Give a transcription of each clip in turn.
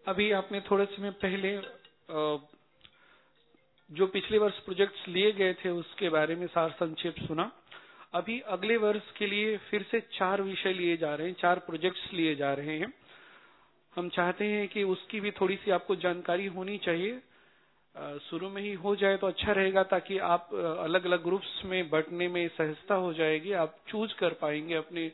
अभी आपने थोड़े समय पहले जो पिछले वर्ष प्रोजेक्ट्स लिए गए थे उसके बारे में सार संक्षेप सुना। अभी अगले वर्ष के लिए फिर से 4 विषय लिए जा रहे हैं, 4 प्रोजेक्ट्स लिए जा रहे हैं। हम चाहते हैं कि उसकी भी थोड़ी सी आपको जानकारी होनी चाहिए, शुरू में ही हो जाए तो अच्छा रहेगा, ताकि आप अलग अलग ग्रुप्स में बंटने में सहजता हो जाएगी, आप चूज कर पाएंगे, अपने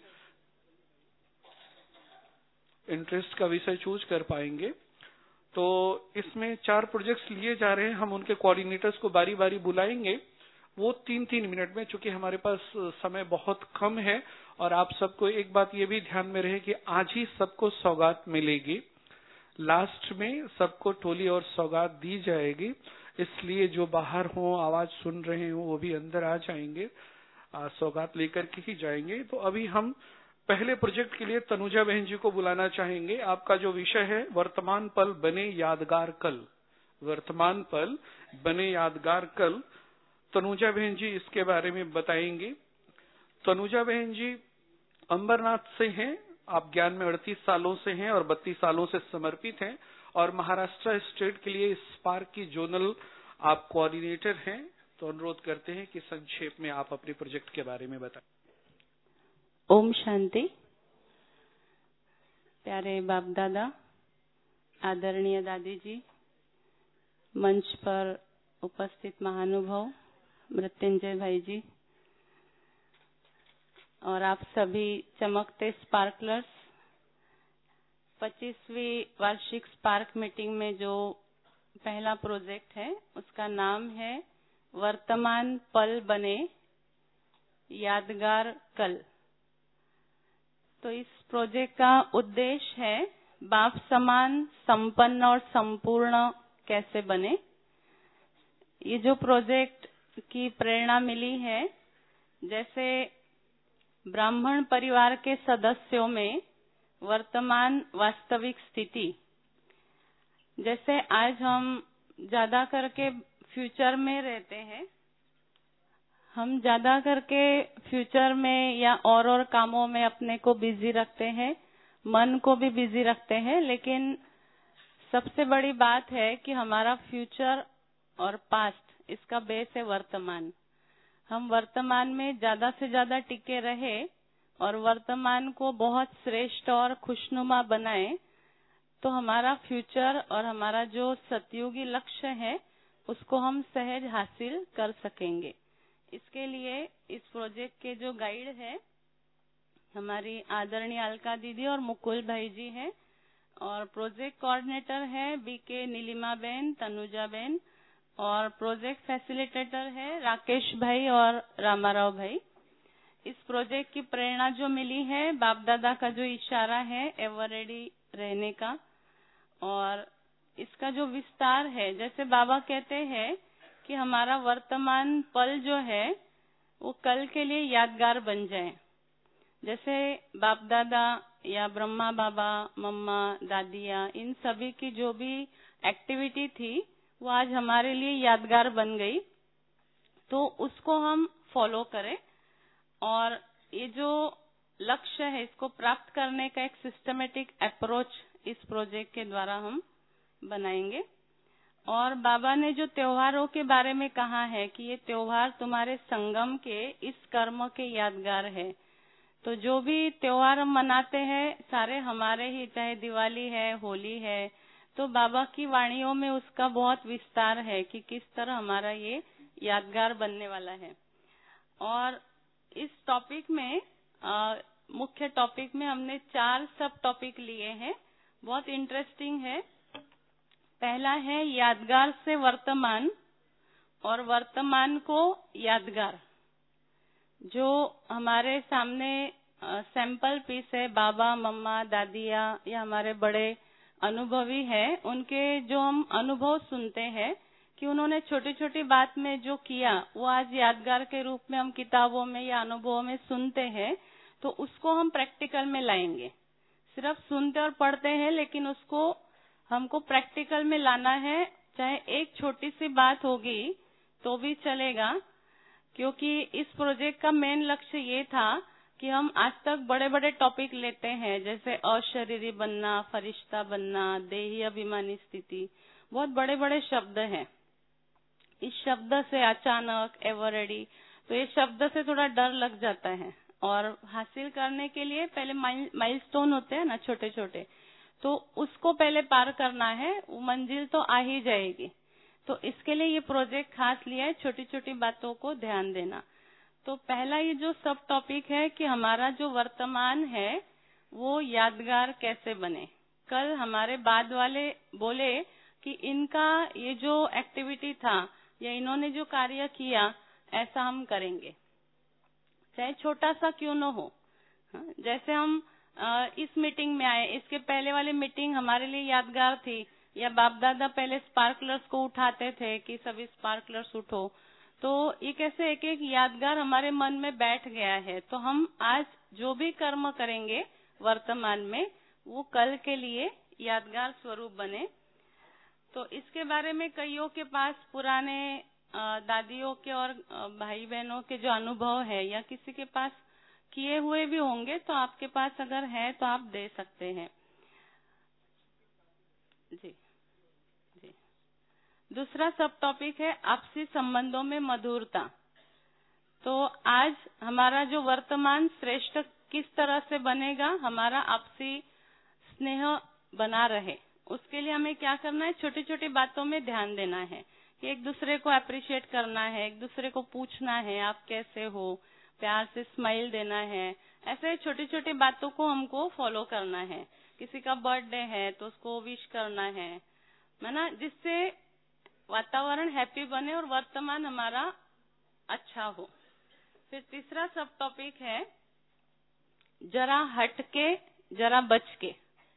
इंटरेस्ट का विषय चूज कर पाएंगे। तो इसमें 4 प्रोजेक्ट्स लिए जा रहे हैं। हम उनके कोऑर्डिनेटर्स को बारी बारी बुलाएंगे, वो 3-3 मिनट में, चूंकि हमारे पास समय बहुत कम है। और आप सबको एक बात ये भी ध्यान में रहे कि आज ही सबको सौगात मिलेगी, लास्ट में सबको टोली और सौगात दी जाएगी। इसलिए जो बाहर हो, आवाज सुन रहे हो, वो भी अंदर आ जाएंगे, सौगात लेकर के ही जाएंगे। तो अभी हम पहले प्रोजेक्ट के लिए तनुजा बहन जी को बुलाना चाहेंगे। आपका जो विषय है वर्तमान पल बने यादगार कल, वर्तमान पल बने यादगार कल। तनुजा बहन जी इसके बारे में बताएंगी। तनुजा बहन जी अंबरनाथ से हैं, आप ज्ञान में 38 सालों से हैं और 32 सालों से समर्पित हैं, और महाराष्ट्र स्टेट के लिए स्पार्क की जोनल आप कोऑर्डिनेटर हैं। तो अनुरोध करते हैं कि संक्षेप में आप अपने प्रोजेक्ट के बारे में बताएं। ओम शांति। प्यारे बाप दादा, आदरणीय दादी जी, मंच पर उपस्थित महानुभाव, मृत्युंजय भाई जी, और आप सभी चमकते स्पार्कलर्स, 25वीं वार्षिक स्पार्क मीटिंग में जो पहला प्रोजेक्ट है उसका नाम है वर्तमान पल बने यादगार कल। तो इस प्रोजेक्ट का उद्देश्य है बाप समान संपन्न और संपूर्ण कैसे बने। ये जो प्रोजेक्ट की प्रेरणा मिली है, जैसे ब्राह्मण परिवार के सदस्यों में वर्तमान वास्तविक स्थिति, जैसे आज हम ज्यादा करके फ्यूचर में रहते हैं, हम ज्यादा करके फ्यूचर में या और कामों में अपने को बिजी रखते हैं, मन को भी बिजी रखते हैं, लेकिन सबसे बड़ी बात है कि हमारा फ्यूचर और पास्ट, इसका बेस है वर्तमान। हम वर्तमान में ज्यादा से ज्यादा टिके रहे और वर्तमान को बहुत श्रेष्ठ और खुशनुमा बनाए, तो हमारा फ्यूचर और हमारा जो सतयुगी लक्ष्य है उसको हम सहज हासिल कर सकेंगे। इसके लिए इस प्रोजेक्ट के जो गाइड है हमारी आदरणीय अलका दीदी और मुकुल भाई जी हैं, और प्रोजेक्ट कोऑर्डिनेटर है बीके नीलिमा बहन, तनुजा बहन, और प्रोजेक्ट फैसिलिटेटर है राकेश भाई और रामाराव भाई। इस प्रोजेक्ट की प्रेरणा जो मिली है बाप दादा का जो इशारा है एवर रेडी रहने का, और इसका जो विस्तार है, जैसे बाबा कहते हैं कि हमारा वर्तमान पल जो है वो कल के लिए यादगार बन जाए। जैसे बाप दादा या ब्रह्मा बाबा, मम्मा, दादिया, इन सभी की जो भी एक्टिविटी थी वो आज हमारे लिए यादगार बन गई, तो उसको हम फॉलो करें। और ये जो लक्ष्य है इसको प्राप्त करने का एक सिस्टमेटिक अप्रोच इस प्रोजेक्ट के द्वारा हम बनाएंगे। और बाबा ने जो त्योहारों के बारे में कहा है कि ये त्योहार तुम्हारे संगम के इस कर्म के यादगार है, तो जो भी त्योहार हम मनाते हैं सारे हमारे ही, चाहे दिवाली है, होली है, तो बाबा की वाणियों में उसका बहुत विस्तार है कि किस तरह हमारा ये यादगार बनने वाला है। और इस टॉपिक में मुख्य टॉपिक में हमने 4 सब टॉपिक लिए हैं, बहुत इंटरेस्टिंग है। पहला है यादगार से वर्तमान और वर्तमान को यादगार। जो हमारे सामने सैंपल पीस है, बाबा, मम्मा, दादिया या हमारे बड़े अनुभवी हैं, उनके जो हम अनुभव सुनते हैं कि उन्होंने छोटी छोटी बात में जो किया वो आज यादगार के रूप में हम किताबों में या अनुभवों में सुनते हैं, तो उसको हम प्रैक्टिकल में लाएंगे। सिर्फ सुनते और पढ़ते हैं, लेकिन उसको हमको प्रैक्टिकल में लाना है। चाहे एक छोटी सी बात होगी तो भी चलेगा, क्योंकि इस प्रोजेक्ट का मेन लक्ष्य ये था कि हम आज तक बड़े बड़े टॉपिक लेते हैं, जैसे अशरीरी बनना, फरिश्ता बनना, देही अभिमानी स्थिति, बहुत बड़े बड़े शब्द हैं। इस शब्द से अचानक, एवरेडी, तो ये शब्द से थोड़ा डर लग जाता है। और हासिल करने के लिए पहले माइलस्टोन होते हैं ना, छोटे छोटे, तो उसको पहले पार करना है, वो मंजिल तो आ ही जाएगी। तो इसके लिए ये प्रोजेक्ट खास लिया है, छोटी छोटी बातों को ध्यान देना। तो पहला ये जो सब टॉपिक है कि हमारा जो वर्तमान है वो यादगार कैसे बने। कल हमारे बाद वाले बोले कि इनका ये जो एक्टिविटी था या इन्होंने जो कार्य किया, ऐसा हम करेंगे, चाहे छोटा सा क्यों न हो। जैसे हम इस मीटिंग में आए, इसके पहले वाली मीटिंग हमारे लिए यादगार थी, या बाप दादा पहले स्पार्कलर्स को उठाते थे कि सभी स्पार्कलर्स उठो, तो ये कैसे एक एक यादगार हमारे मन में बैठ गया है। तो हम आज जो भी कर्म करेंगे वर्तमान में, वो कल के लिए यादगार स्वरूप बने। तो इसके बारे में कईयों के पास पुराने दादियों के और भाई बहनों के जो अनुभव है, या किसी के पास किए हुए भी होंगे, तो आपके पास अगर है तो आप दे सकते हैं। जी जी। दूसरा सब टॉपिक है आपसी संबंधों में मधुरता। तो आज हमारा जो वर्तमान श्रेष्ठ किस तरह से बनेगा, हमारा आपसी स्नेह बना रहे, उसके लिए हमें क्या करना है, छोटी छोटी बातों में ध्यान देना है कि एक दूसरे को अप्रिशिएट करना है, एक दूसरे को पूछना है आप कैसे हो, प्यार से स्माइल देना है। ऐसे छोटी छोटी बातों को हमको फॉलो करना है। किसी का बर्थडे है तो उसको विश करना है ना, जिससे वातावरण हैप्पी बने और वर्तमान हमारा अच्छा हो। फिर तीसरा सब टॉपिक है जरा हटके जरा बच के।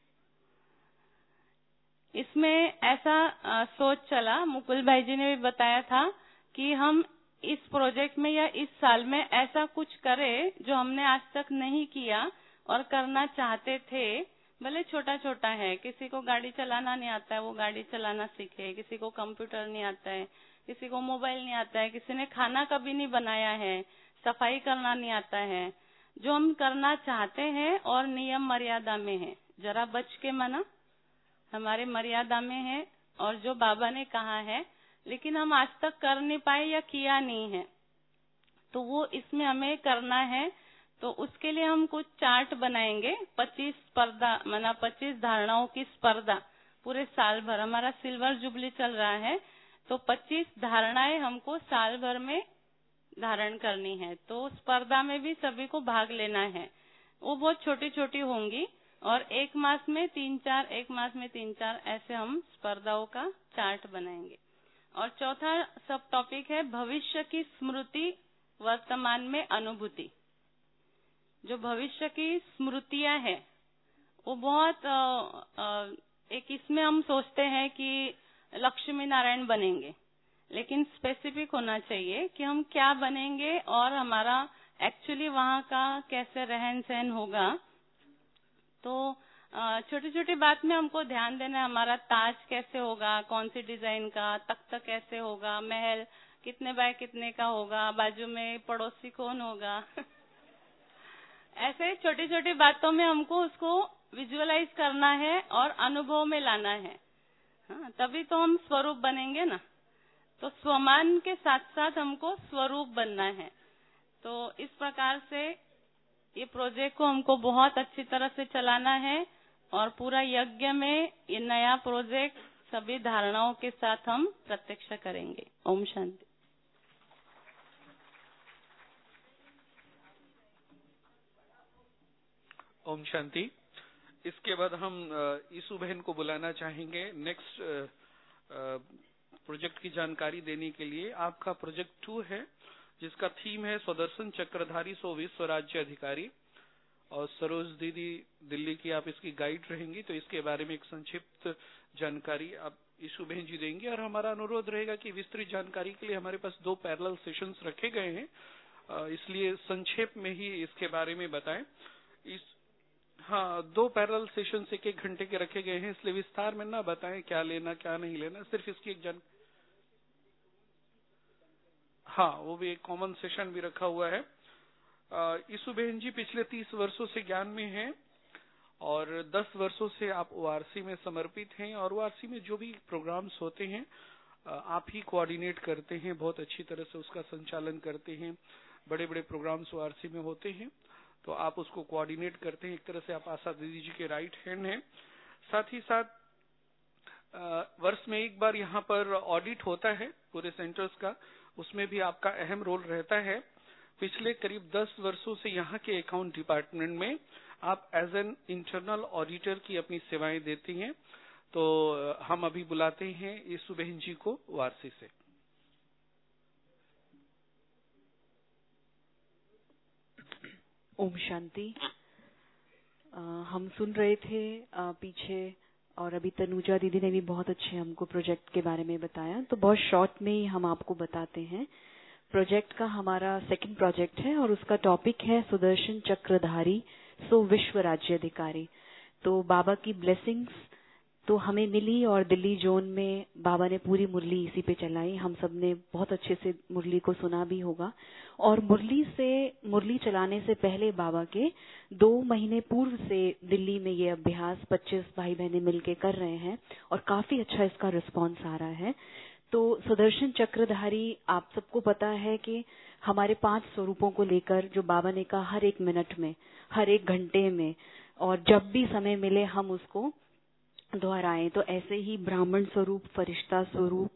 इसमें ऐसा सोच चला, मुकुल भाई जी ने भी बताया था कि हम इस प्रोजेक्ट में या इस साल में ऐसा कुछ करें जो हमने आज तक नहीं किया और करना चाहते थे। भले छोटा छोटा है, किसी को गाड़ी चलाना नहीं आता है वो गाड़ी चलाना सीखे, किसी को कंप्यूटर नहीं आता है, किसी को मोबाइल नहीं आता है, किसी ने खाना कभी नहीं बनाया है, सफाई करना नहीं आता है। जो हम करना चाहते हैं और नियम मर्यादा में है, जरा बच के माना हमारे मर्यादा में है और जो बाबा ने कहा है, लेकिन हम आज तक कर नहीं पाए या किया नहीं है, तो वो इसमें हमें करना है। तो उसके लिए हम कुछ चार्ट बनाएंगे, 25 स्पर्धा माना 25 धारणाओं की स्पर्धा पूरे साल भर। हमारा सिल्वर जुबली चल रहा है, तो 25 धारणाएं हमको साल भर में धारण करनी है। तो स्पर्धा में भी सभी को भाग लेना है। वो बहुत छोटी छोटी होंगी और एक मास में 3-4, एक मास में 3-4, ऐसे हम स्पर्धाओं का चार्ट बनाएंगे। और चौथा सब टॉपिक है भविष्य की स्मृति, वर्तमान में अनुभूति। जो भविष्य की स्मृतियां हैं वो बहुत एक इसमें हम सोचते हैं कि लक्ष्मी नारायण बनेंगे, लेकिन स्पेसिफिक होना चाहिए कि हम क्या बनेंगे और हमारा एक्चुअली वहाँ का कैसे रहन सहन होगा। तो छोटी छोटी बात में हमको ध्यान देना है, हमारा ताज कैसे होगा, कौन सी डिजाइन का, तख्त कैसे होगा, महल कितने बाय कितने का होगा, बाजू में पड़ोसी कौन होगा। ऐसे छोटी छोटी बातों में हमको उसको विजुअलाइज करना है और अनुभव में लाना है। हाँ, तभी तो हम स्वरूप बनेंगे ना। तो स्वमान के साथ साथ हमको स्वरूप बनना है। तो इस प्रकार से ये प्रोजेक्ट को हमको बहुत अच्छी तरह से चलाना है और पूरा यज्ञ में ये नया प्रोजेक्ट सभी धारणाओं के साथ हम प्रत्यक्ष करेंगे। ओम शांति। ओम शांति। इसके बाद हम ईसु बहन को बुलाना चाहेंगे नेक्स्ट प्रोजेक्ट की जानकारी देने के लिए। आपका प्रोजेक्ट 2 है जिसका थीम है स्वदर्शन चक्रधारी सो विश्व राज्य अधिकारी, और सरोज दीदी दिल्ली की आप इसकी गाइड रहेंगी। तो इसके बारे में एक संक्षिप्त जानकारी आप ईसु बहन जी देंगे। और हमारा अनुरोध रहेगा कि विस्तृत जानकारी के लिए हमारे पास 2 पैरेलल सेशंस रखे गए हैं, इसलिए संक्षेप में ही इसके बारे में बताएं। हाँ, 2 पैरेलल सेशंस 1-1 घंटे के रखे गए हैं, इसलिए विस्तार में ना बताएं क्या लेना क्या नहीं लेना, सिर्फ इसकी एक हाँ, वो भी एक कॉमन सेशन भी रखा हुआ है। ईसु बहन जी पिछले 30 वर्षों से ज्ञान में हैं और 10 वर्षों से आप ओआरसी में समर्पित हैं और ओआरसी में जो भी प्रोग्राम्स होते हैं आप ही कोऑर्डिनेट करते हैं, बहुत अच्छी तरह से उसका संचालन करते हैं। बड़े बड़े प्रोग्राम्स ओआरसी में होते हैं तो आप उसको कोऑर्डिनेट करते हैं। एक तरह से आप आशा दीदी जी के राइट हैंड हैं। साथ ही साथ वर्ष में एक बार यहाँ पर ऑडिट होता है पूरे सेंटर्स का, उसमें भी आपका अहम रोल रहता है। पिछले करीब 10 वर्षों से यहाँ के अकाउंट डिपार्टमेंट में आप एज एन इंटरनल ऑडिटर की अपनी सेवाएं देती हैं। तो हम अभी बुलाते हैं ईसु बहन जी को वारसी से। ओम शांति। हम सुन रहे थे पीछे और अभी तनुजा दीदी ने भी बहुत अच्छे हमको प्रोजेक्ट के बारे में बताया। तो बहुत शॉर्ट में ही हम आपको बताते हैं। प्रोजेक्ट का हमारा सेकंड प्रोजेक्ट है और उसका टॉपिक है सुदर्शन चक्रधारी सो विश्व राज्याधिकारी। तो बाबा की ब्लेसिंग्स तो हमें मिली और दिल्ली जोन में बाबा ने पूरी मुरली इसी पे चलाई। हम सब ने बहुत अच्छे से मुरली को सुना भी होगा। और मुरली चलाने से पहले बाबा के 2 महीने पूर्व से दिल्ली में ये अभ्यास 25 भाई बहनें मिलके कर रहे हैं और काफी अच्छा इसका रिस्पांस आ रहा है। तो सुदर्शन चक्रधारी आप सबको पता है कि हमारे 5 स्वरूपों को लेकर जो बाबा ने कहा हर 1 मिनट में, हर 1 घंटे में और जब भी समय मिले हम उसको दोहराएं। तो ऐसे ही ब्राह्मण स्वरूप, फरिश्ता स्वरूप,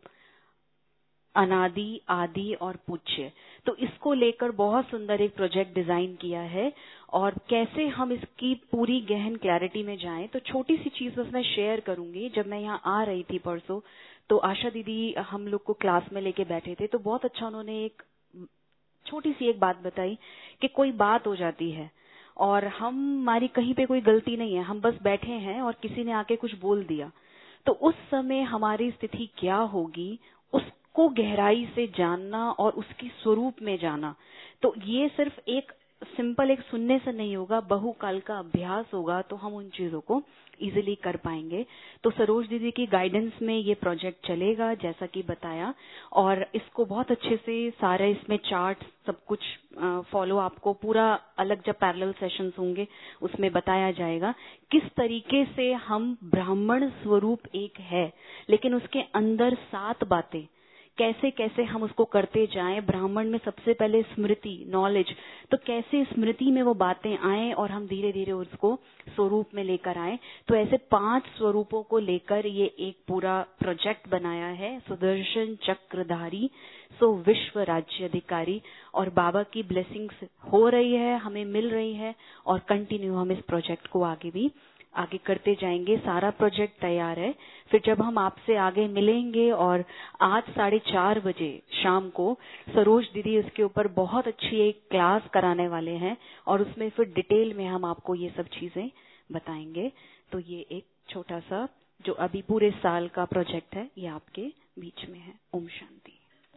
अनादि, आदि और पूज्य, तो इसको लेकर बहुत सुंदर एक प्रोजेक्ट डिजाइन किया है। और कैसे हम इसकी पूरी गहन क्लैरिटी में जाएं, तो छोटी सी चीज बस मैं शेयर करूंगी। जब मैं यहाँ आ रही थी परसों, तो आशा दीदी हम लोग को क्लास में लेके बैठे थे, तो बहुत अच्छा उन्होंने एक छोटी सी एक बात बताई कि कोई बात हो जाती है और हमारी कहीं पे कोई गलती नहीं है, हम बस बैठे हैं और किसी ने आके कुछ बोल दिया, तो उस समय हमारी स्थिति क्या होगी उसको गहराई से जानना और उसकी स्वरूप में जाना। तो ये सिर्फ एक सिंपल एक सुनने से नहीं होगा, बहुकाल का अभ्यास होगा तो हम उन चीजों को इजीली कर पाएंगे। तो सरोज दीदी की गाइडेंस में ये प्रोजेक्ट चलेगा जैसा कि बताया, और इसको बहुत अच्छे से सारे इसमें चार्ट सब कुछ फॉलो आपको पूरा अलग जब पैरेलल सेशंस होंगे उसमें बताया जाएगा किस तरीके से हम ब्राह्मण स्वरूप एक है लेकिन उसके अंदर 7 बातें कैसे कैसे हम उसको करते जाएं। ब्राह्मण में सबसे पहले स्मृति, नॉलेज, तो कैसे स्मृति में वो बातें आएं और हम धीरे धीरे उसको स्वरूप में लेकर आए। तो ऐसे 5 स्वरूपों को लेकर ये एक पूरा प्रोजेक्ट बनाया है, सुदर्शन चक्रधारी सो विश्व राज्याधिकारी। और बाबा की ब्लेसिंग्स हो रही है, हमें मिल रही है और कंटिन्यू हम इस प्रोजेक्ट को आगे करते जाएंगे। सारा प्रोजेक्ट तैयार है। फिर जब हम आपसे आगे मिलेंगे और आज 4:30 बजे शाम को सरोज दीदी इसके ऊपर बहुत अच्छी एक क्लास कराने वाले हैं और उसमें फिर डिटेल में हम आपको ये सब चीजें बताएंगे। तो ये एक छोटा सा जो अभी पूरे साल का प्रोजेक्ट है ये आपके बीच में है। ओम शांति।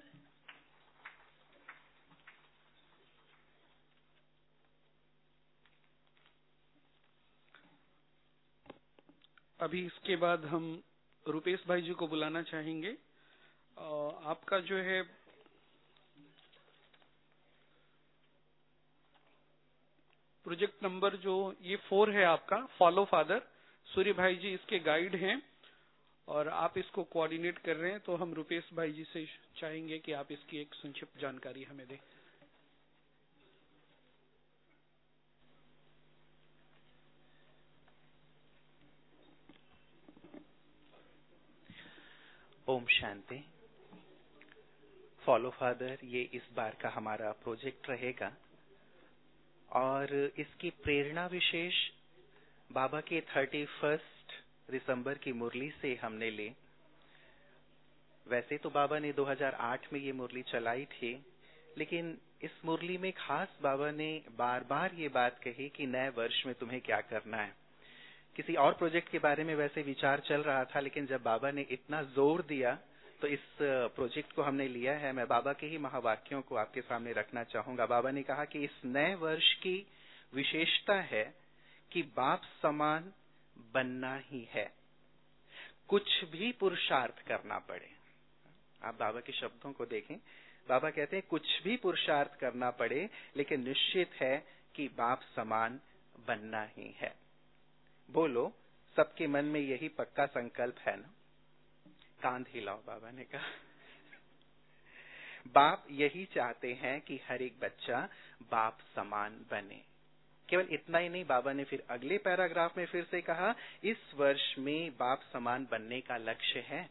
अभी इसके बाद हम रुपेश भाई जी को बुलाना चाहेंगे। आपका जो है प्रोजेक्ट नंबर जो ये 4 है आपका, फॉलो फादर। सूर्य भाई जी इसके गाइड हैं और आप इसको कोऑर्डिनेट कर रहे हैं। तो हम रुपेश भाई जी से चाहेंगे कि आप इसकी एक संक्षिप्त जानकारी हमें दें। ओम शांति। फॉलो फादर ये इस बार का हमारा प्रोजेक्ट रहेगा और इसकी प्रेरणा विशेष बाबा के 31 दिसंबर की मुरली से हमने ली। वैसे तो बाबा ने 2008 में ये मुरली चलाई थी, लेकिन इस मुरली में खास बाबा ने बार बार ये बात कही कि नए वर्ष में तुम्हें क्या करना है। किसी और प्रोजेक्ट के बारे में वैसे विचार चल रहा था, लेकिन जब बाबा ने इतना जोर दिया तो इस प्रोजेक्ट को हमने लिया है। मैं बाबा के ही महावाक्यों को आपके सामने रखना चाहूंगा। बाबा ने कहा कि इस नए वर्ष की विशेषता है कि बाप समान बनना ही है, कुछ भी पुरुषार्थ करना पड़े। आप बाबा के शब्दों को देखें, बाबा कहते हैं कुछ भी पुरुषार्थ करना पड़े, लेकिन निश्चित है कि बाप समान बनना ही है। बोलो, सबके मन में यही पक्का संकल्प है ना? कांध हिलाओ, बाबा ने कहा। बाप यही चाहते हैं कि हर एक बच्चा बाप समान बने। केवल इतना ही नहीं, बाबा ने फिर अगले पैराग्राफ में फिर से कहा, इस वर्ष में बाप समान बनने का लक्ष्य है।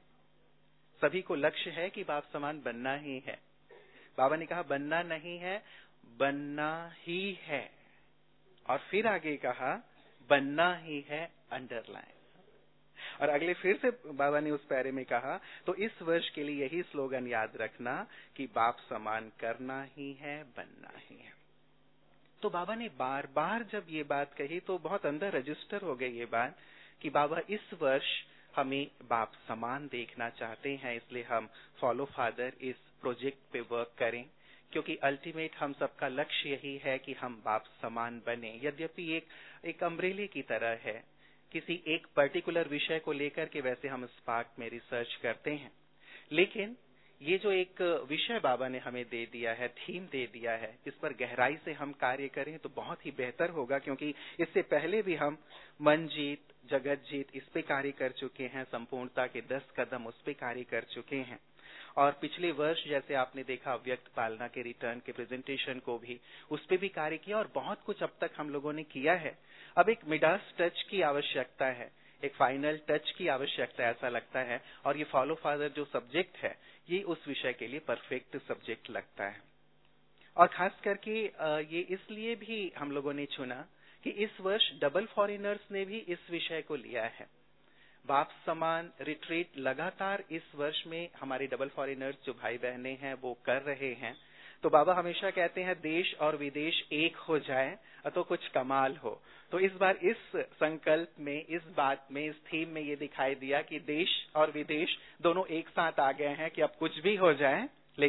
सभी को लक्ष्य है कि बाप समान बनना ही है। बाबा ने कहा बनना नहीं है, बनना ही है। और फिर आगे कहा बनना ही है, अंडरलाइन। और अगले फिर से बाबा ने उस पैरे में कहा, तो इस वर्ष के लिए यही स्लोगन याद रखना कि बाप समान करना ही है, बनना ही है। तो बाबा ने बार बार जब ये बात कही तो बहुत अंदर रजिस्टर हो गई ये बात कि बाबा इस वर्ष हमें बाप समान देखना चाहते हैं, इसलिए हम फॉलो फादर इस प्रोजेक्ट पे वर्क करें, क्योंकि अल्टीमेट हम सबका लक्ष्य यही है कि हम बाप समान बने। यद्यपि एक अम्ब्रेले की तरह है, किसी एक पर्टिकुलर विषय को लेकर के वैसे हम स्पार्क में रिसर्च करते हैं, लेकिन ये जो एक विषय बाबा ने हमें दे दिया है, थीम दे दिया है, इस पर गहराई से हम कार्य करें तो बहुत ही बेहतर होगा, क्योंकि इससे पहले भी हम मन जीत, जगत जीत इस पे कार्य कर चुके हैं, संपूर्णता के 10 कदम उस पे कार्य कर चुके हैं। और पिछले वर्ष जैसे आपने देखा अव्यक्त पालना के रिटर्न के प्रेजेंटेशन को भी उस पे भी कार्य किया और बहुत कुछ अब तक हम लोगों ने किया है। अब एक मिडास टच की आवश्यकता है, एक फाइनल टच की आवश्यकता ऐसा लगता है, और ये फॉलो फादर जो सब्जेक्ट है ये उस विषय के लिए परफेक्ट सब्जेक्ट लगता है। और खास करके ये इसलिए भी हम लोगों ने चुना कि इस वर्ष डबल फॉरेनर्स ने भी इस विषय को लिया है। बाप समान रिट्रीट लगातार इस वर्ष में हमारे डबल फॉरेनर्स जो भाई बहनें हैं वो कर रहे हैं। तो बाबा हमेशा कहते हैं देश और विदेश एक हो जाए तो कुछ कमाल हो। तो इस बार इस संकल्प में, इस बात में, इस थीम में ये दिखाई दिया कि देश और विदेश दोनों एक साथ आ गए हैं कि अब कुछ भी हो जाए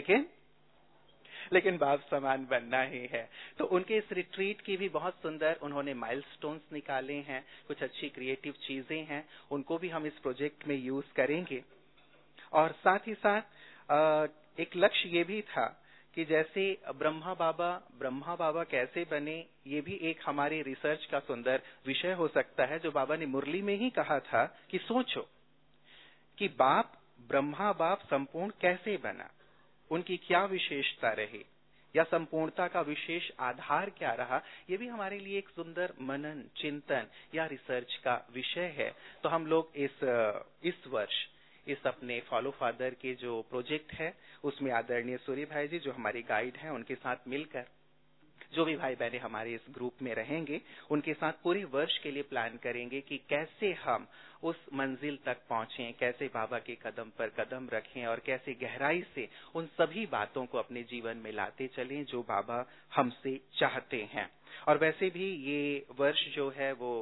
लेकिन बाप समान बनना ही है। तो उनके इस रिट्रीट की भी बहुत सुंदर उन्होंने माइलस्टोन्स निकाले हैं, कुछ अच्छी क्रिएटिव चीजें हैं, उनको भी हम इस प्रोजेक्ट में यूज करेंगे। और साथ ही साथ एक लक्ष्य ये भी था कि जैसे ब्रह्मा बाबा कैसे बने, ये भी एक हमारे रिसर्च का सुंदर विषय हो सकता है, जो बाबा ने मुरली में ही कहा था कि सोचो कि ब्रह्मा बाप संपूर्ण कैसे बना, उनकी क्या विशेषता रही, या संपूर्णता का विशेष आधार क्या रहा। ये भी हमारे लिए एक सुंदर मनन, चिंतन या रिसर्च का विषय है। तो हम लोग इस वर्ष इस अपने फॉलो फादर के जो प्रोजेक्ट है उसमें आदरणीय सूर्य भाई जी जो हमारे गाइड हैं उनके साथ मिलकर, जो भी भाई बहने हमारे इस ग्रुप में रहेंगे उनके साथ पूरे वर्ष के लिए प्लान करेंगे कि कैसे हम उस मंजिल तक पहुंचें, कैसे बाबा के कदम पर कदम रखें और कैसे गहराई से उन सभी बातों को अपने जीवन में लाते चलें जो बाबा हमसे चाहते हैं। और वैसे भी ये वर्ष जो है वो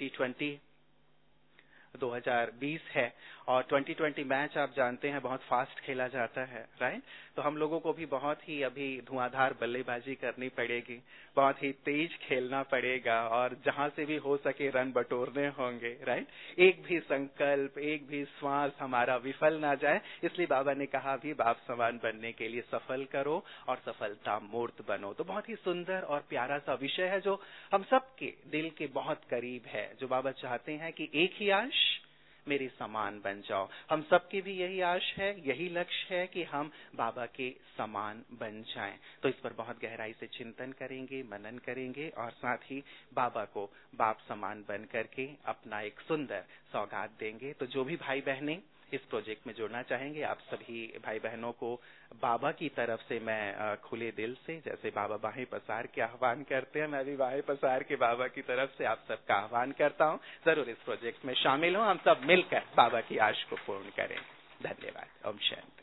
2020 है, और 2020 मैच आप जानते हैं बहुत फास्ट खेला जाता है, राइट। तो हम लोगों को भी बहुत ही अभी धुआंधार बल्लेबाजी करनी पड़ेगी, बहुत ही तेज खेलना पड़ेगा, और जहां से भी हो सके रन बटोरने होंगे, राइट। एक भी संकल्प, एक भी श्वास हमारा विफल ना जाए, इसलिए बाबा ने कहा भी बाप समान बनने के लिए सफल करो और सफलता मूर्त बनो। तो बहुत ही सुंदर और प्यारा सा विषय है जो हम सबके दिल के बहुत करीब है, जो बाबा चाहते हैं कि एक ही आश मेरे समान बन जाओ। हम सबकी भी यही आश है, यही लक्ष्य है कि हम बाबा के समान बन जाएं। तो इस पर बहुत गहराई से चिंतन करेंगे, मनन करेंगे, और साथ ही बाबा को बाप समान बन करके अपना एक सुंदर सौगात देंगे। तो जो भी भाई बहनें इस प्रोजेक्ट में जुड़ना चाहेंगे, आप सभी भाई बहनों को बाबा की तरफ से मैं खुले दिल से, जैसे बाबा बाहें पसार के आह्वान करते हैं, मैं भी बाहें पसार के बाबा की तरफ से आप सबका आह्वान करता हूं, जरूर इस प्रोजेक्ट में शामिल हो, हम सब मिलकर बाबा की आश को पूर्ण करें। धन्यवाद। ओम शांति।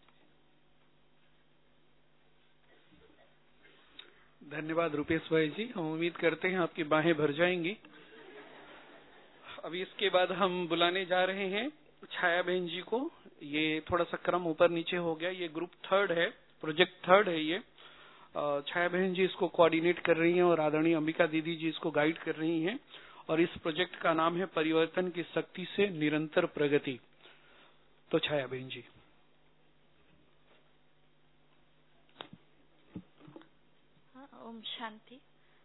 धन्यवाद रूपेश भाई जी, हम उम्मीद करते हैं आपकी बाहें भर जाएंगी। अभी इसके बाद हम बुलाने जा रहे हैं छाया बहन जी को। ये थोड़ा सा क्रम ऊपर नीचे हो गया, ये ग्रुप 3 है, प्रोजेक्ट 3 है ये। छाया बहन जी इसको कोऑर्डिनेट कर रही हैं और आदरणीय अंबिका दीदी जी इसको गाइड कर रही हैं, और इस प्रोजेक्ट का नाम है परिवर्तन की शक्ति से निरंतर प्रगति। तो छाया बहन जी। ओम शांति।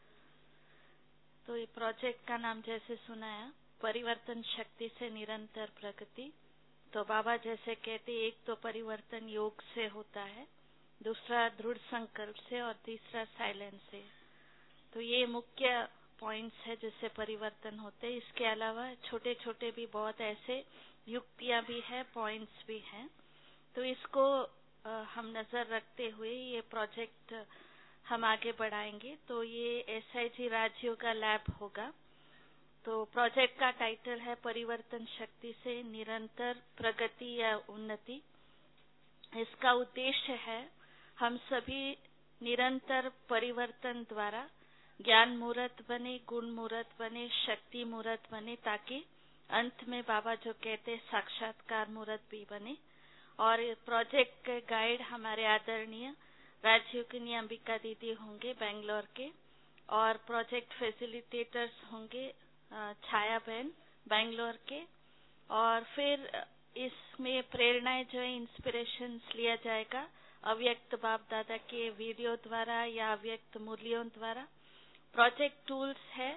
तो ये प्रोजेक्ट का नाम जैसे सुनाया, परिवर्तन शक्ति से निरंतर प्रगति। तो बाबा जैसे कहते, एक तो परिवर्तन योग से होता है, दूसरा दृढ़ संकल्प से और तीसरा साइलेंस से। तो ये मुख्य पॉइंट्स है जिससे परिवर्तन होते हैं। इसके अलावा छोटे छोटे भी बहुत ऐसे युक्तियां भी है, पॉइंट्स भी हैं। तो इसको हम नजर रखते हुए ये प्रोजेक्ट हम आगे बढ़ाएंगे। तो ये SIG राजयोगा लैब होगा। तो प्रोजेक्ट का टाइटल है परिवर्तन शक्ति से निरंतर प्रगति या उन्नति। इसका उद्देश्य है हम सभी निरंतर परिवर्तन द्वारा ज्ञान मूर्त बने, गुण मूर्त बने, शक्ति मूर्त बने, ताकि अंत में बाबा जो कहते साक्षात्कार मूर्त भी बने। और प्रोजेक्ट के गाइड हमारे आदरणीय राजयोगिनी अंबिका दीदी होंगे बेंगलोर के, और प्रोजेक्ट फैसिलिटेटर्स होंगे छाया बहन बेंगलोर के। और फिर इसमें प्रेरणाएं जो है, इंस्पिरेशंस लिया जाएगा अव्यक्त बाप दादा के वीडियो द्वारा या अव्यक्त मुरलियों द्वारा। प्रोजेक्ट टूल्स है,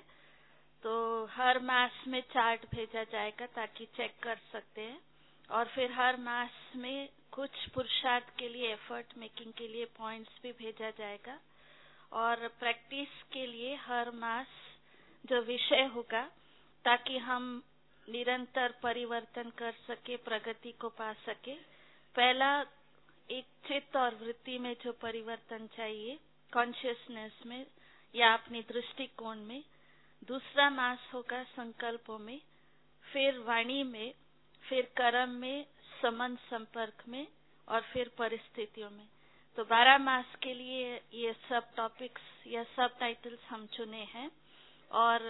तो हर मास में चार्ट भेजा जाएगा ताकि चेक कर सकते हैं। और फिर हर मास में कुछ पुरुषार्थ के लिए, एफर्ट मेकिंग के लिए पॉइंट्स भी भेजा जाएगा। और प्रैक्टिस के लिए हर मास जो विषय होगा, ताकि हम निरंतर परिवर्तन कर सके, प्रगति को पा सके। पहला एक चित्त और वृत्ति में जो परिवर्तन चाहिए, कॉन्शियसनेस में या अपनी दृष्टिकोण में। दूसरा मास होगा संकल्पों में, फिर वाणी में, फिर कर्म में, संबंध संपर्क में, और फिर परिस्थितियों में। तो 12 मास के लिए ये सब टॉपिक्स या सब टाइटल्स हम चुने हैं। और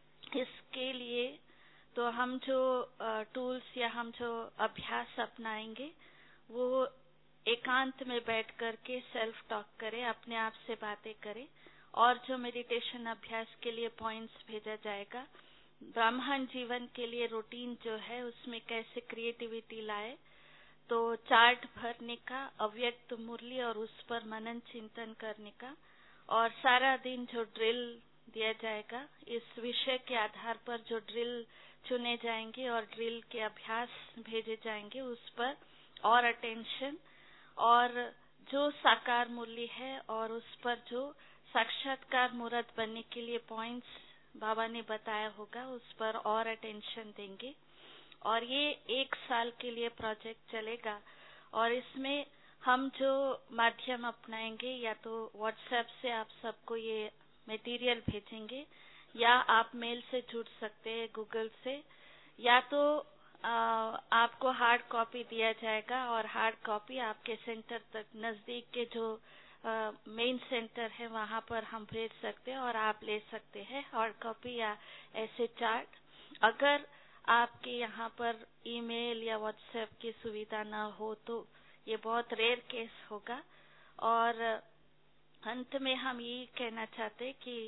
इसके लिए तो हम जो टूल्स या हम जो अभ्यास अपनाएंगे, वो एकांत में बैठ करके सेल्फ टॉक करें, अपने आप से बातें करें। और जो मेडिटेशन अभ्यास के लिए पॉइंट्स भेजा जाएगा, ब्राह्मण जीवन के लिए रूटीन जो है उसमें कैसे क्रिएटिविटी लाए, तो चार्ट भरने का, अव्यक्त मुरली और उस पर मनन चिंतन करने का। और सारा दिन जो ड्रिल दिया जाएगा, इस विषय के आधार पर जो ड्रिल चुने जाएंगे और ड्रिल के अभ्यास भेजे जाएंगे, उस पर और अटेंशन। और जो साकार मुरली है और उस पर जो साक्षात्कार मूर्त बनने के लिए पॉइंट्स बाबा ने बताया होगा, उस पर और अटेंशन देंगे। और ये 1 साल के लिए प्रोजेक्ट चलेगा। और इसमें हम जो माध्यम अपनाएंगे, या तो व्हाट्सएप से आप सबको ये मटेरियल भेजेंगे, या आप मेल से जुड़ सकते हैं गूगल से, या तो आपको हार्ड कॉपी दिया जाएगा और हार्ड कॉपी आपके सेंटर तक, नजदीक के जो मेन सेंटर है वहां पर हम भेज सकते हैं और आप ले सकते हैं हार्ड कॉपी या ऐसे चार्ट। अगर आपके यहाँ पर ईमेल या व्हाट्सएप की सुविधा ना हो तो ये बहुत रेयर केस होगा। और अंत में हम ये कहना चाहते कि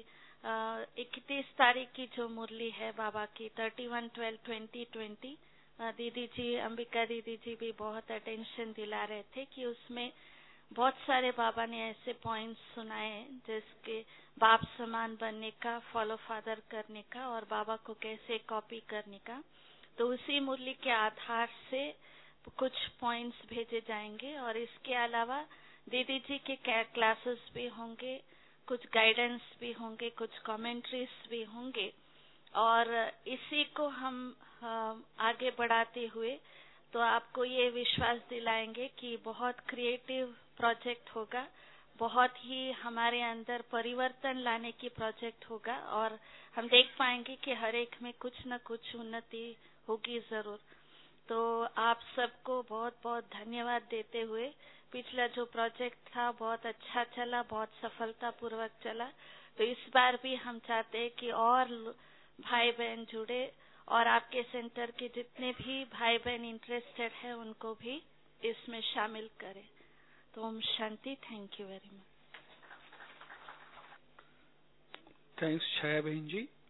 31 तारीख की जो मुरली है बाबा की, 31/12/2020, दीदी जी, अंबिका दीदी जी भी बहुत अटेंशन दिला रहे थे कि उसमें बहुत सारे बाबा ने ऐसे पॉइंट्स सुनाए, जिसके बाप समान बनने का, फॉलो फादर करने का, और बाबा को कैसे कॉपी करने का। तो उसी मुरली के आधार से कुछ पॉइंट्स भेजे जाएंगे। और इसके अलावा दीदी जी के क्लासेस भी होंगे, कुछ गाइडेंस भी होंगे, कुछ कमेंट्रीज भी होंगे। और इसी को हम आगे बढ़ाते हुए तो आपको ये विश्वास दिलाएंगे कि बहुत क्रिएटिव प्रोजेक्ट होगा, बहुत ही हमारे अंदर परिवर्तन लाने की प्रोजेक्ट होगा। और हम देख पाएंगे कि हर एक में कुछ न कुछ उन्नति होगी जरूर। तो आप सबको बहुत बहुत धन्यवाद देते हुए, पिछला जो प्रोजेक्ट था बहुत अच्छा चला, बहुत सफलतापूर्वक चला। तो इस बार भी हम चाहते हैं कि और भाई बहन जुड़े और आपके सेंटर के जितने भी भाई बहन इंटरेस्टेड है उनको भी इसमें शामिल करें। तो ओम शांति। Thank you very much. Thanks Chhaya बहन जी।